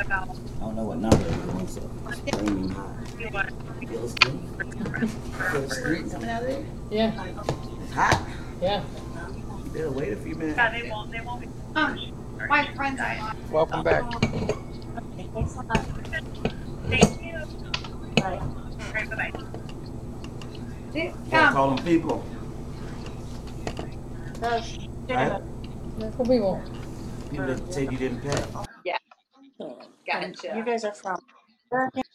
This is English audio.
I don't know what number it is. So it's screaming hot. Feel the steam? Feel the steam coming out of there? Yeah. It's hot. Yeah. You better wait a few minutes. Yeah, they won't. They won't be. My friends are. Welcome back. Thank you. All right, bye bye. Call them people. Right? That's what we want. People that said you didn't pay. Yeah. Gotcha. You guys are from American.